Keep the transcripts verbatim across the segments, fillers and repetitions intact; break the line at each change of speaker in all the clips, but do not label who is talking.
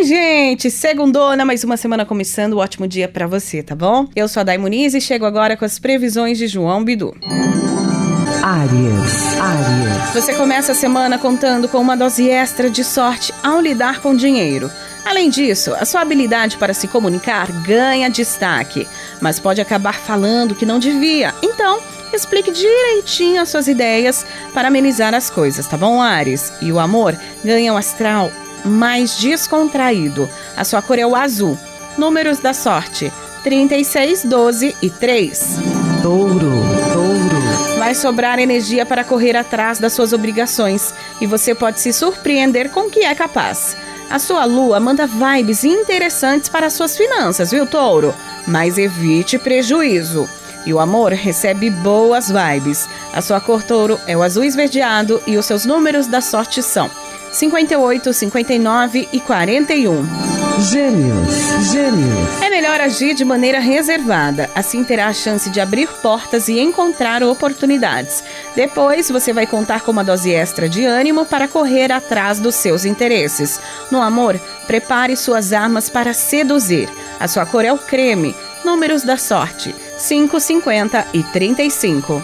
gente, segundona, mais uma semana começando, um ótimo dia pra você, tá bom? Eu sou a Day Muniz e chego agora com as previsões de João Bidu.
Áries, Áries.
Você começa a semana contando com uma dose extra de sorte ao lidar com dinheiro. Além disso, a sua habilidade para se comunicar ganha destaque, mas pode acabar falando que não devia. Então, explique direitinho as suas ideias para amenizar as coisas, tá bom, Áries? E o amor ganha um astral mais descontraído. A sua cor é o azul. Números da sorte: trinta e seis, doze e três.
Touro, Touro.
Vai sobrar energia para correr atrás das suas obrigações e você pode se surpreender com o que é capaz. A sua lua manda vibes interessantes para as suas finanças, viu, Touro? Mas evite prejuízo. E o amor recebe boas vibes. A sua cor, Touro, é o azul esverdeado e os seus números da sorte são cinquenta e oito, cinquenta e nove e quarenta e um.
Gêmeos, Gêmeos.
É melhor agir de maneira reservada, assim terá a chance de abrir portas e encontrar oportunidades. Depois, você vai contar com uma dose extra de ânimo para correr atrás dos seus interesses. No amor, prepare suas armas para seduzir. A sua cor é o creme. Números da sorte: cinco, cinquenta e trinta e cinco.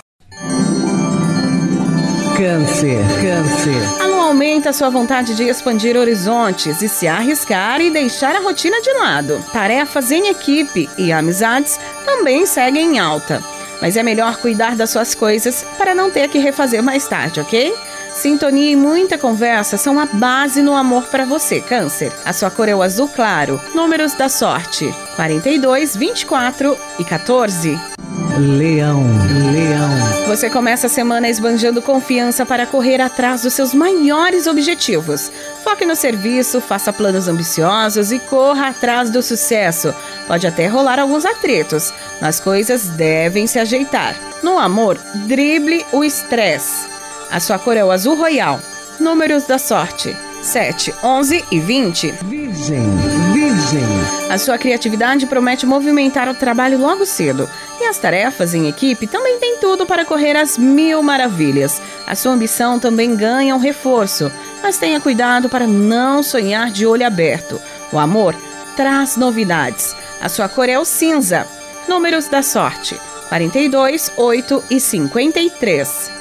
Câncer, Câncer.
Aumenta a sua vontade de expandir horizontes e se arriscar e deixar a rotina de lado. Tarefas em equipe e amizades também seguem em alta. Mas é melhor cuidar das suas coisas para não ter que refazer mais tarde, ok? Sintonia e muita conversa são a base no amor para você, Câncer. A sua cor é o azul claro. Números da sorte: quarenta e dois, vinte e quatro e quatorze.
Leão, Leão.
Você começa a semana esbanjando confiança para correr atrás dos seus maiores objetivos. Foque no serviço, faça planos ambiciosos e corra atrás do sucesso. Pode até rolar alguns atritos, mas coisas devem se ajeitar. No amor, drible o estresse. A sua cor é o azul royal. Números da sorte: sete, onze e vinte.
Virgem, Virgem.
A sua criatividade promete movimentar o trabalho logo cedo. E as tarefas em equipe também têm tudo para correr às mil maravilhas. A sua ambição também ganha um reforço. Mas tenha cuidado para não sonhar de olho aberto. O amor traz novidades. A sua cor é o cinza. Números da sorte: quarenta e dois, oito e cinquenta e três.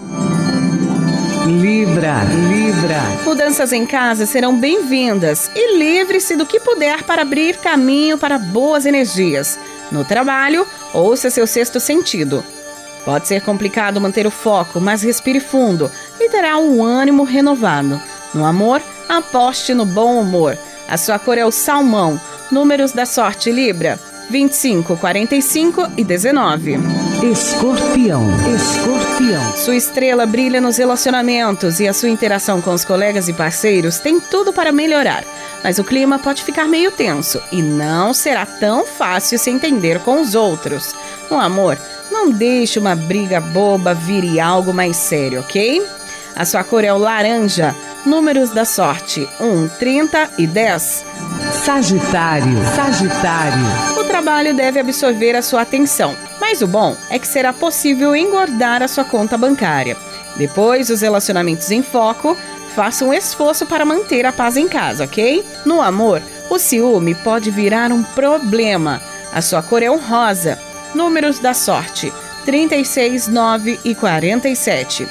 Libra, Libra.
Mudanças em casa serão bem-vindas e livre-se do que puder para abrir caminho para boas energias. No trabalho, ouça seu sexto sentido. Pode ser complicado manter o foco, mas respire fundo e terá um ânimo renovado. No amor, aposte no bom humor. A sua cor é o salmão. Números da sorte: Libra: vinte e cinco, quarenta e cinco e dezenove.
Escorpião, Escorpião.
Sua estrela brilha nos relacionamentos e a sua interação com os colegas e parceiros tem tudo para melhorar. Mas o clima pode ficar meio tenso e não será tão fácil se entender com os outros. No amor, não deixe uma briga boba vir algo mais sério, ok? A sua cor é o laranja. Números da sorte: um, trinta e dez.
Sagitário, Sagitário.
O trabalho deve absorver a sua atenção, mas o bom é que será possível engordar a sua conta bancária. Depois, os relacionamentos em foco, faça um esforço para manter a paz em casa, ok? No amor, o ciúme pode virar um problema. A sua cor é o rosa. Números da sorte: trinta e seis, nove e quarenta e sete.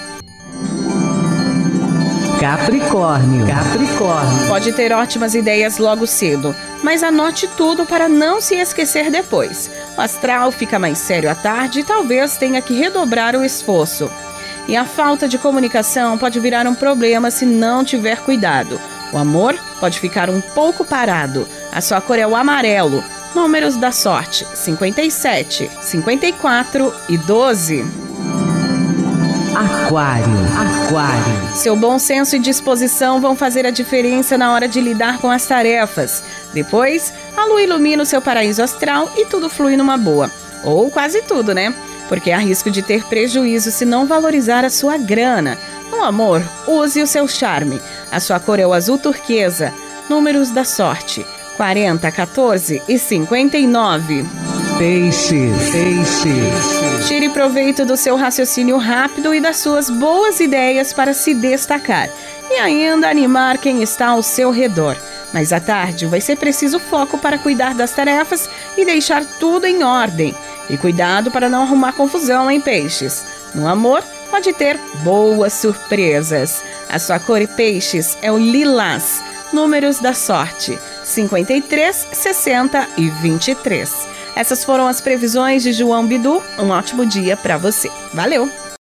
Capricórnio, Capricórnio.
Pode ter ótimas ideias logo cedo, mas anote tudo para não se esquecer depois. O astral fica mais sério à tarde e talvez tenha que redobrar o esforço. E a falta de comunicação pode virar um problema se não tiver cuidado. O amor pode ficar um pouco parado. A sua cor é o amarelo. Números da sorte: cinquenta e sete, cinquenta e quatro e doze.
Aquário, Aquário.
Seu bom senso e disposição vão fazer a diferença na hora de lidar com as tarefas. Depois, a lua ilumina o seu paraíso astral e tudo flui numa boa. Ou quase tudo, né? Porque há risco de ter prejuízo se não valorizar a sua grana. No amor, use o seu charme. A sua cor é o azul turquesa. Números da sorte: quarenta, quatorze e cinquenta e nove.
Peixes, Peixes.
Tire proveito do seu raciocínio rápido e das suas boas ideias para se destacar e ainda animar quem está ao seu redor. Mas à tarde vai ser preciso foco para cuidar das tarefas e deixar tudo em ordem. E cuidado para não arrumar confusão, hein, Peixes? No amor, pode ter boas surpresas. A sua cor em Peixes é o lilás. Números da sorte: cinquenta e três, sessenta e vinte e três. Essas foram as previsões de João Bidu. Um ótimo dia para você. Valeu!